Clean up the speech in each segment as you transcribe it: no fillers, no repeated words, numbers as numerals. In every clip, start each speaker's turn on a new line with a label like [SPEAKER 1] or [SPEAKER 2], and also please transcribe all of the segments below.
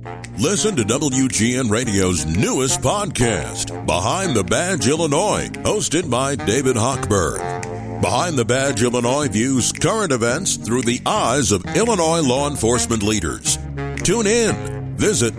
[SPEAKER 1] Listen to WGN Radio's newest podcast, Behind the Badge Illinois, hosted by David Hochberg. Behind the Badge Illinois views current events through the eyes of Illinois law enforcement leaders. Tune in. Visit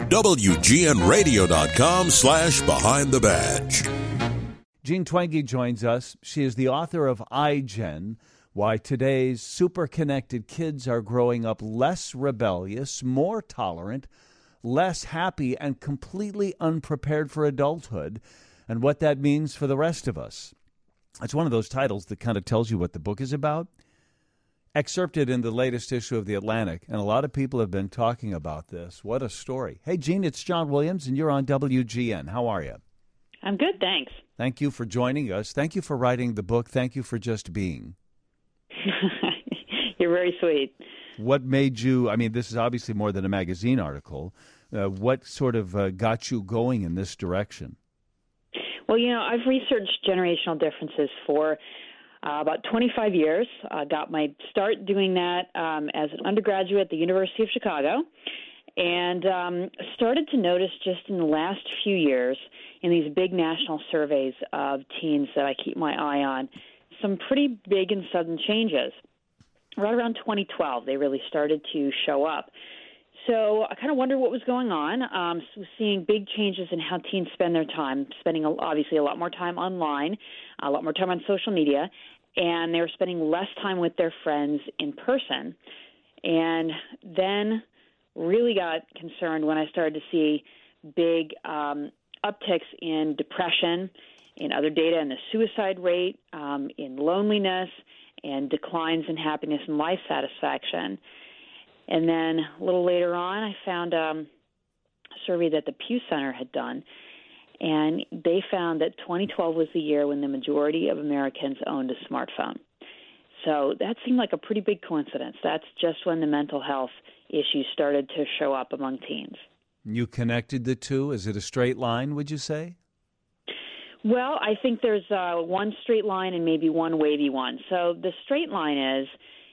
[SPEAKER 1] WGNRadio.com/Behind the Badge.
[SPEAKER 2] Jean Twenge joins us. She is the author of iGen, Why Today's Super-Connected Kids Are Growing Up Less Rebellious, More Tolerant, Less Happy, and Completely Unprepared for Adulthood, and what that means for the rest of us. It's one of those titles that kind of tells you what the book is about. Excerpted in the latest issue of The Atlantic, and a lot of people have been talking about this. What a story. Hey, Jean, it's John Williams, and you're on WGN. How are you?
[SPEAKER 3] I'm good, thanks.
[SPEAKER 2] Thank you for joining us. Thank you for writing the book. Thank you for just being.
[SPEAKER 3] You're very sweet.
[SPEAKER 2] What made you, I mean, this is obviously more than a magazine article. What sort of got you going in this direction?
[SPEAKER 3] Well, I've researched generational differences for about 25 years. I got my start doing that as an undergraduate at the University of Chicago, and started to notice just in the last few years in these big national surveys of teens that I keep my eye on, some pretty big and sudden changes. Right around 2012, they really started to show up. So I kind of wondered what was going on. Seeing big changes in how teens spend their time, spending obviously a lot more time online, a lot more time on social media, and they were spending less time with their friends in person. And then really got concerned when I started to see big upticks in depression, in other data, in the suicide rate, in loneliness, and declines in happiness and life satisfaction. And then a little later on, I found a survey that the Pew Center had done, and they found that 2012 was the year when the majority of Americans owned a smartphone. So that seemed like a pretty big coincidence. That's just when the mental health issues started to show up among teens.
[SPEAKER 2] You connected the two? Is it a straight line, would you say?
[SPEAKER 3] Well, I think there's one straight line and maybe one wavy one. So the straight line is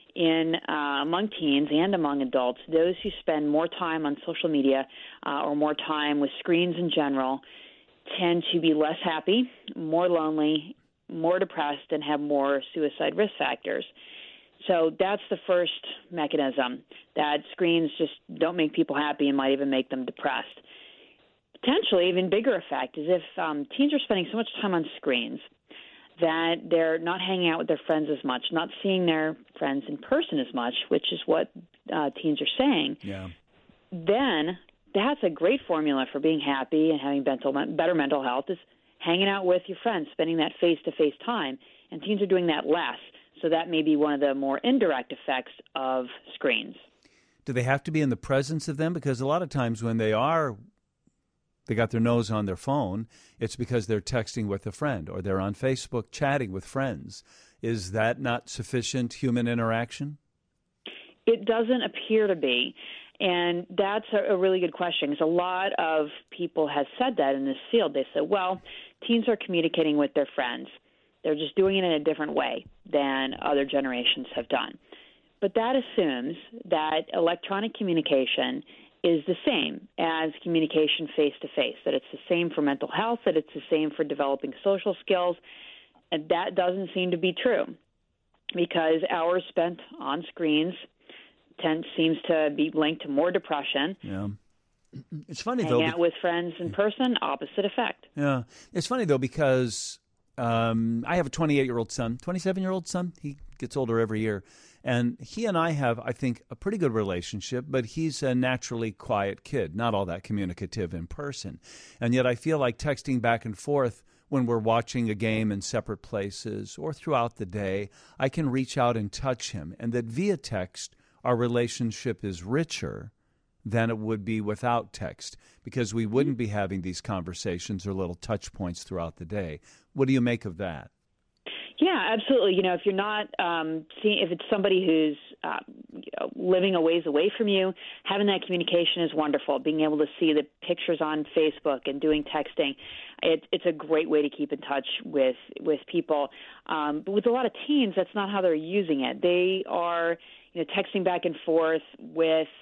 [SPEAKER 3] among teens and among adults, those who spend more time on social media or more time with screens in general tend to be less happy, more lonely, more depressed, and have more suicide risk factors. So that's the first mechanism, that screens just don't make people happy and might even make them depressed. Potentially, even bigger effect is if teens are spending so much time on screens that they're not hanging out with their friends as much, not seeing their friends in person as much, which is what teens are saying, then that's a great formula for being happy and having better mental health, is hanging out with your friends, spending that face-to-face time. And teens are doing that less. So that may be one of the more indirect effects of screens.
[SPEAKER 2] Do they have to be in the presence of them? Because a lot of times when they got their nose on their phone, it's because they're texting with a friend or they're on Facebook chatting with friends. Is that not sufficient human interaction?
[SPEAKER 3] It doesn't appear to be. And that's a really good question, because a lot of people have said that in this field. They said, well, teens are communicating with their friends. They're just doing it in a different way than other generations have done. But that assumes that electronic communication is the same as communication face-to-face, that it's the same for mental health, that it's the same for developing social skills. And that doesn't seem to be true, because hours spent on screens seems to be linked to more depression.
[SPEAKER 2] Yeah. It's funny, though.
[SPEAKER 3] Hanging out with friends in person, opposite effect.
[SPEAKER 2] Yeah. It's funny, though, because I have a 28-year-old son, 27-year-old son. He gets older every year. And he and I have, I think, a pretty good relationship, but he's a naturally quiet kid, not all that communicative in person. And yet I feel like texting back and forth when we're watching a game in separate places or throughout the day, I can reach out and touch him. And that via text, our relationship is richer than it would be without text, because we wouldn't be having these conversations or little touch points throughout the day. What do you make of that?
[SPEAKER 3] Yeah, absolutely. If you're not if it's somebody who's living a ways away from you, having that communication is wonderful. Being able to see the pictures on Facebook and doing texting, it's a great way to keep in touch with people. But with a lot of teens, that's not how they're using it. They are texting back and forth with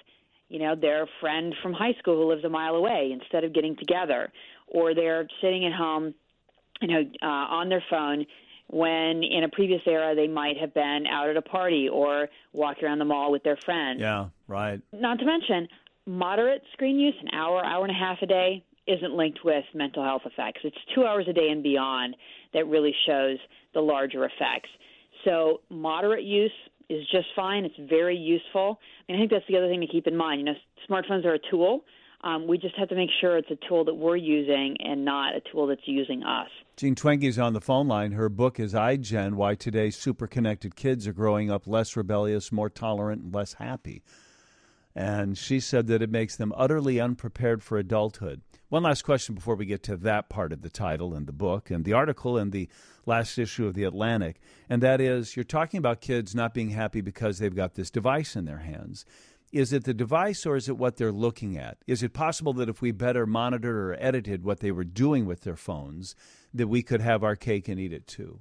[SPEAKER 3] their friend from high school who lives a mile away instead of getting together, or they're sitting at home, on their phone when in a previous era they might have been out at a party or walking around the mall with their friends.
[SPEAKER 2] Yeah, right.
[SPEAKER 3] Not to mention, moderate screen use, an hour and a half a day, isn't linked with mental health effects. It's 2 hours a day and beyond that really shows the larger effects. So moderate use is just fine. It's very useful. I think that's the other thing to keep in mind. Smartphones are a tool. We just have to make sure it's a tool that we're using and not a tool that's using us.
[SPEAKER 2] Jean Twenge's on the phone line. Her book is iGen, Why Today's Super-Connected Kids Are Growing Up Less Rebellious, More Tolerant, and Less Happy. And she said that it makes them utterly unprepared for adulthood. One last question before we get to that part of the title and the book and the article in the last issue of The Atlantic, and that is, you're talking about kids not being happy because they've got this device in their hands. Is it the device or is it what they're looking at? Is it possible that if we better monitored or edited what they were doing with their phones, that we could have our cake and eat it too?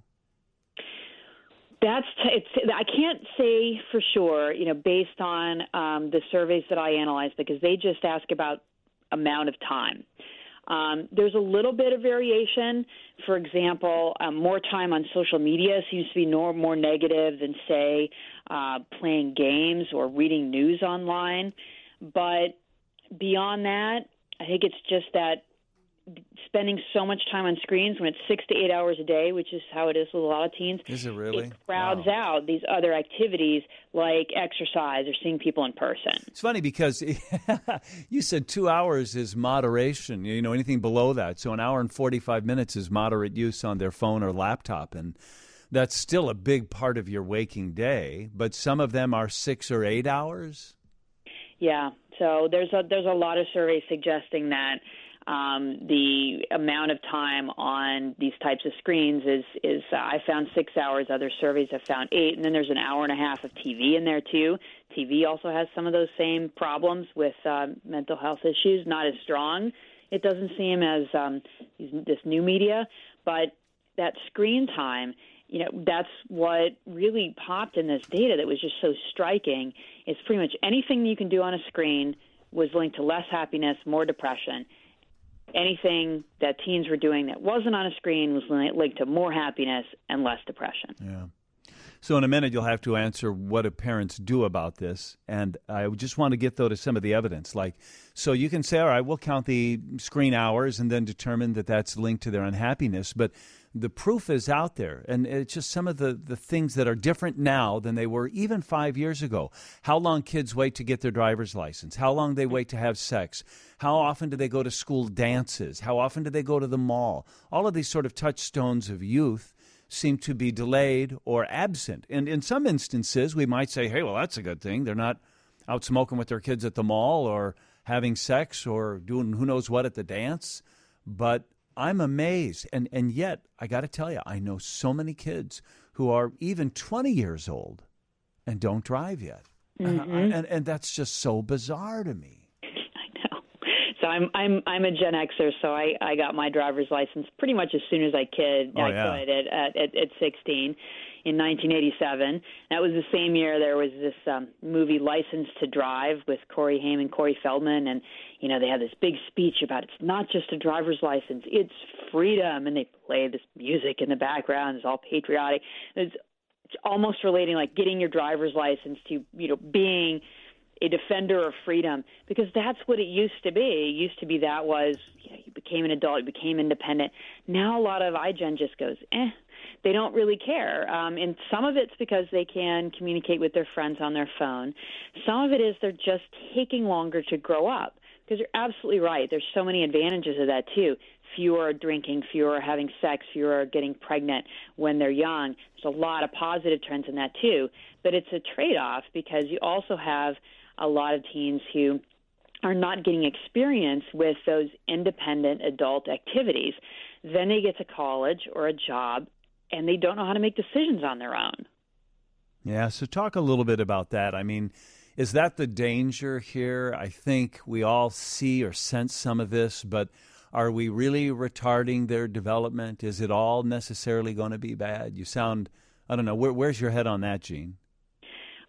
[SPEAKER 3] I can't say for sure, based on the surveys that I analyzed, because they just ask about amount of time. There's a little bit of variation. For example, more time on social media seems to be more negative than, say, playing games or reading news online. But beyond that, I think it's just that spending so much time on screens when it's 6 to 8 hours a day, which is how it is with a lot of teens.
[SPEAKER 2] Is it really?
[SPEAKER 3] It crowds out these other activities like exercise or seeing people in person.
[SPEAKER 2] It's funny because you said 2 hours is moderation, anything below that. So an hour and 45 minutes is moderate use on their phone or laptop. And that's still a big part of your waking day. But some of them are 6 or 8 hours.
[SPEAKER 3] Yeah. So there's a lot of surveys suggesting that the amount of time on these types of screens is I found 6 hours. Other surveys have found 8. And then there's an hour and a half of TV in there, too. TV also has some of those same problems with mental health issues, not as strong, it doesn't seem, as this new media. But that screen time, that's what really popped in this data that was just so striking. Is pretty much anything you can do on a screen was linked to less happiness, more depression. Anything that teens were doing that wasn't on a screen was linked to more happiness and less depression.
[SPEAKER 2] Yeah. So in a minute, you'll have to answer what do parents do about this. And I just want to get, though, to some of the evidence. So you can say, all right, we'll count the screen hours and then determine that that's linked to their unhappiness. But the proof is out there. And it's just some of the things that are different now than they were even 5 years ago. How long kids wait to get their driver's license. How long they wait to have sex. How often do they go to school dances? How often do they go to the mall? All of these sort of touchstones of youth seem to be delayed or absent. And in some instances, we might say, hey, well, that's a good thing. They're not out smoking with their kids at the mall or having sex or doing who knows what at the dance. But I'm amazed. And yet, I got to tell you, I know so many kids who are even 20 years old and don't drive yet.
[SPEAKER 3] Mm-hmm.
[SPEAKER 2] And that's just so bizarre to me.
[SPEAKER 3] So I'm a Gen Xer, so I got my driver's license pretty much as soon as I could. Could at 16 in 1987. That was the same year there was this movie License to Drive with Corey Haim and Corey Feldman, and they had this big speech about it's not just a driver's license, it's freedom, and they play this music in the background. It's all patriotic. It's almost relating like getting your driver's license to being a defender of freedom, because that's what it used to be. It used to be that was, you became an adult, you became independent. Now a lot of iGen just goes, they don't really care. And some of it's because they can communicate with their friends on their phone. Some of it is they're just taking longer to grow up, because you're absolutely right. There's so many advantages of that, too. Fewer are drinking, fewer are having sex, fewer are getting pregnant when they're young. There's a lot of positive trends in that, too. But it's a trade-off, because you also have a lot of teens who are not getting experience with those independent adult activities. Then they get to college or a job, and they don't know how to make decisions on their own.
[SPEAKER 2] Yeah, so talk a little bit about that. I mean, is that the danger here? I think we all see or sense some of this, but are we really retarding their development? Is it all necessarily going to be bad? You sound, I don't know, where's your head on that, Jean?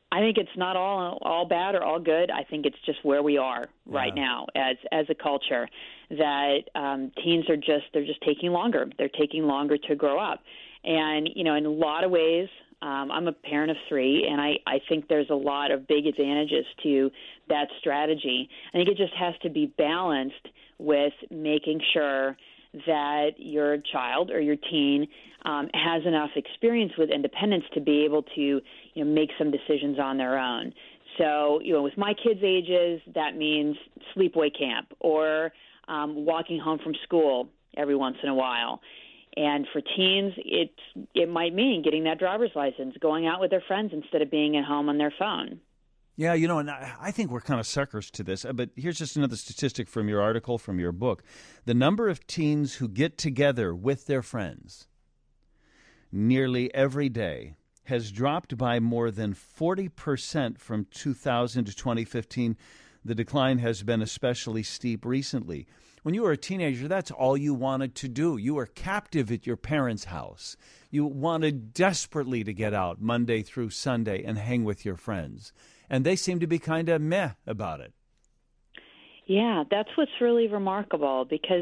[SPEAKER 3] I think it's not all bad or all good. I think it's just where we are right now as a culture, that teens they're just taking longer. They're taking longer to grow up. And, in a lot of ways, I'm a parent of 3, and I think there's a lot of big advantages to that strategy. I think it just has to be balanced with making sure that your child or your teen has enough experience with independence to be able to make some decisions on their own. So, with my kids' ages, that means sleepaway camp or walking home from school every once in a while. And for teens, it might mean getting that driver's license, going out with their friends instead of being at home on their phone.
[SPEAKER 2] Yeah, and I think we're kind of suckers to this. But here's just another statistic from your article, from your book. The number of teens who get together with their friends nearly every day has dropped by more than 40% from 2000 to 2015. The decline has been especially steep recently. When you were a teenager, that's all you wanted to do. You were captive at your parents' house. You wanted desperately to get out Monday through Sunday and hang with your friends. And they seem to be kind of meh about it.
[SPEAKER 3] Yeah, that's what's really remarkable, because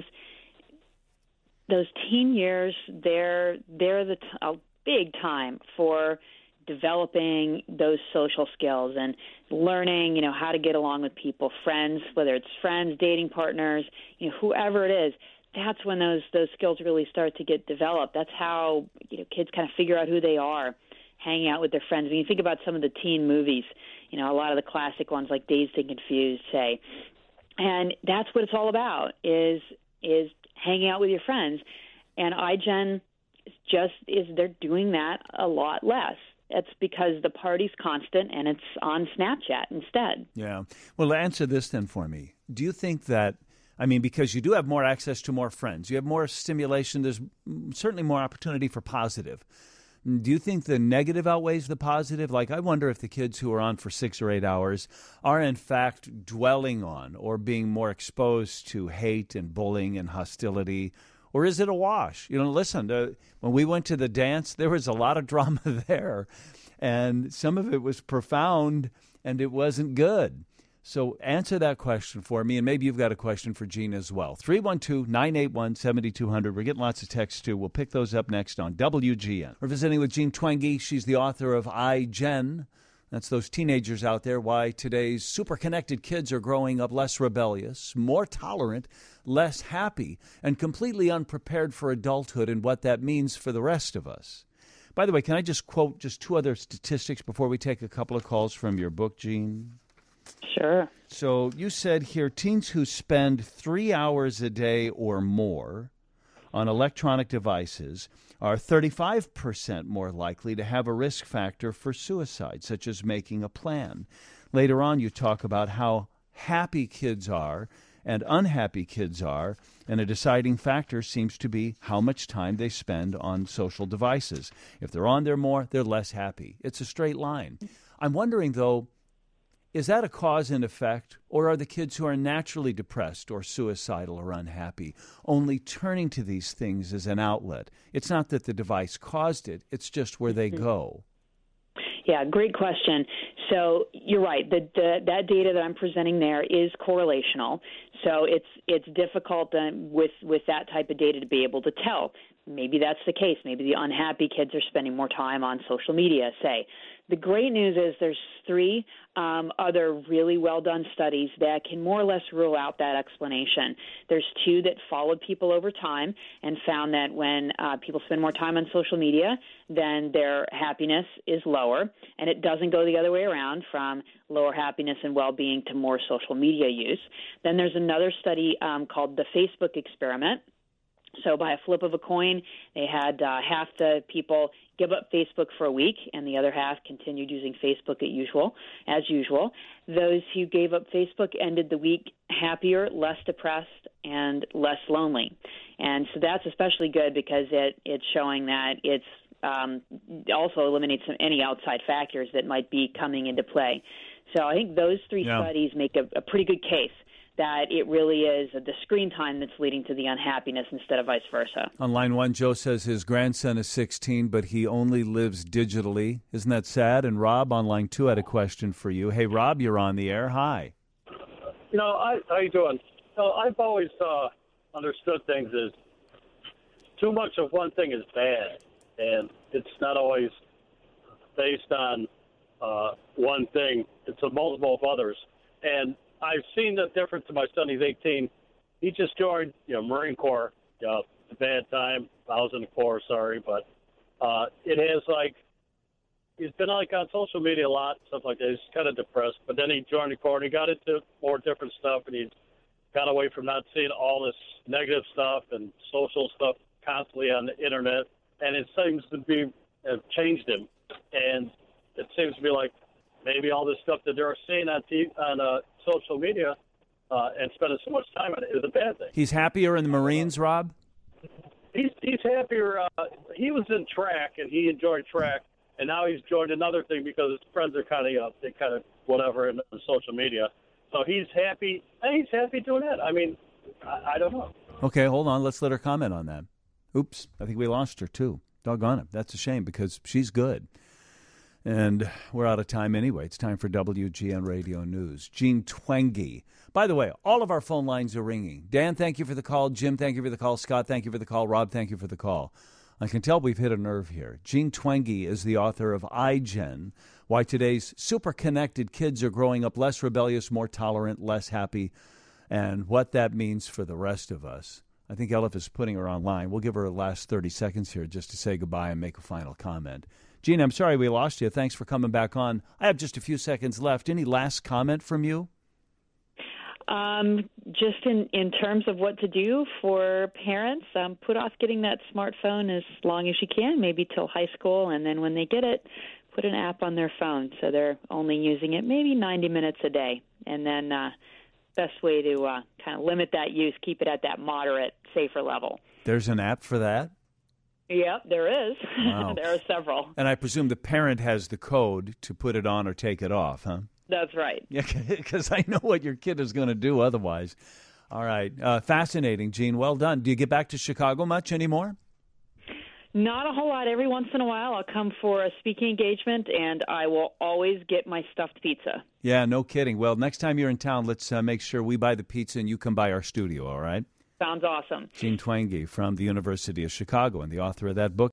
[SPEAKER 3] those teen years, they're a big time for developing those social skills and learning, how to get along with people, friends, whether it's friends, dating partners, whoever it is. That's when those skills really start to get developed. That's how kids kind of figure out who they are, hanging out with their friends. When you think about some of the teen movies, a lot of the classic ones like Dazed and Confused, say, and that's what it's all about, is hanging out with your friends. And iGen they're doing that a lot less. It's because the party's constant and it's on Snapchat instead.
[SPEAKER 2] Yeah. Well, answer this then for me. Do you think that, because you do have more access to more friends, you have more stimulation, there's certainly more opportunity for positive. Do you think the negative outweighs the positive? Like, I wonder if the kids who are on for 6 or 8 hours are in fact dwelling on or being more exposed to hate and bullying and hostility. Or is it a wash? Listen, when we went to the dance, there was a lot of drama there, and some of it was profound, and it wasn't good. So answer that question for me, and maybe you've got a question for Gene as well. 312-981-7200. We're getting lots of texts, too. We'll pick those up next on WGN. We're visiting with Jean Twenge. She's the author of iGen. That's those teenagers out there, why today's super-connected kids are growing up less rebellious, more tolerant, less happy, and completely unprepared for adulthood and what that means for the rest of us. By the way, can I just quote just 2 other statistics before we take a couple of calls from your book, Jean?
[SPEAKER 3] Sure.
[SPEAKER 2] So you said here, teens who spend 3 hours a day or more on electronic devices are 35% more likely to have a risk factor for suicide, such as making a plan. Later on, you talk about how happy kids are and unhappy kids are, and a deciding factor seems to be how much time they spend on social devices. If they're on there more, they're less happy. It's a straight line. I'm wondering, though, is that a cause and effect, or are the kids who are naturally depressed or suicidal or unhappy only turning to these things as an outlet? It's not that the device caused it, it's just where they go.
[SPEAKER 3] Yeah, great question. So you're right. That data that I'm presenting there is correlational. So it's difficult with that type of data to be able to tell. Maybe that's the case. Maybe the unhappy kids are spending more time on social media, say. The great news is there's 3 other really well-done studies that can more or less rule out that explanation. There's 2 that followed people over time and found that when people spend more time on social media, then their happiness is lower, and it doesn't go the other way around from lower happiness and well-being to more social media use. Then there's another study called the Facebook experiment. So by a flip of a coin, they had half the people give up Facebook for a week, and the other half continued using Facebook as usual. Those who gave up Facebook ended the week happier, less depressed, and less lonely. And so that's especially good because it's showing that it's also eliminates any outside factors that might be coming into play. So I think those 3 studies make a pretty good case that it really is the screen time that's leading to the unhappiness instead of vice versa.
[SPEAKER 2] On line 1, Joe says his grandson is 16, but he only lives digitally. Isn't that sad? And Rob on line 2 had a question for you. Hey, Rob, you're on the air. Hi.
[SPEAKER 4] How you doing? I've always understood things as too much of one thing is bad, and it's not always based on one thing. It's a multiple of others. And I've seen the difference in my son. He's 18. He just joined, Marine Corps. A bad time. I was in the Corps, sorry, but it has he's been on social media a lot, stuff like that. He's kind of depressed. But then he joined the Corps and he got into more different stuff, and he's got away from not seeing all this negative stuff and social stuff constantly on the internet. And it seems to have changed him. And it seems to be like maybe all this stuff that they're seeing on social media and spending so much time on it is a bad thing.
[SPEAKER 2] He's happier in the Marines, Rob?
[SPEAKER 4] He's happier. He was in track, and he enjoyed track, and now he's joined another thing because his friends are kind of whatever in social media. So he's happy. He's happy doing that. I mean, I don't know.
[SPEAKER 2] Okay, hold on. Let's let her comment on that. Oops, I think we lost her, too. Doggone it. That's a shame because she's good. And we're out of time anyway. It's time for WGN Radio News. Gene Twenge. By the way, all of our phone lines are ringing. Dan, thank you for the call. Jim, thank you for the call. Scott, thank you for the call. Rob, thank you for the call. I can tell we've hit a nerve here. Gene Twenge is the author of iGen, Why Today's Super Connected Kids Are Growing Up Less Rebellious, More Tolerant, Less Happy, and what that means for the rest of us. I think Elif is putting her online. We'll give her the last 30 seconds here just to say goodbye and make a final comment. Gene, I'm sorry we lost you. Thanks for coming back on. I have just a few seconds left. Any last comment from you?
[SPEAKER 3] Just in terms of what to do for parents, put off getting that smartphone as long as you can, maybe till high school, and then when they get it, put an app on their phone so they're only using it maybe 90 minutes a day. And then best way to kind of limit that use, keep it at that moderate, safer level.
[SPEAKER 2] There's an app for that?
[SPEAKER 3] Yep, there is.
[SPEAKER 2] Wow.
[SPEAKER 3] There are several.
[SPEAKER 2] And I presume the parent has the code to put it on or take it off, huh?
[SPEAKER 3] That's right.
[SPEAKER 2] Yeah, because I know what your kid is going to do otherwise. All right. Fascinating, Gene. Well done. Do you get back to Chicago much anymore?
[SPEAKER 3] Not a whole lot. Every once in a while, I'll come for a speaking engagement, and I will always get my stuffed pizza.
[SPEAKER 2] Yeah, no kidding. Well, next time you're in town, let's make sure we buy the pizza and you come by our studio, all right?
[SPEAKER 3] Sounds awesome.
[SPEAKER 2] Gene Twenge from the University of Chicago and the author of that book.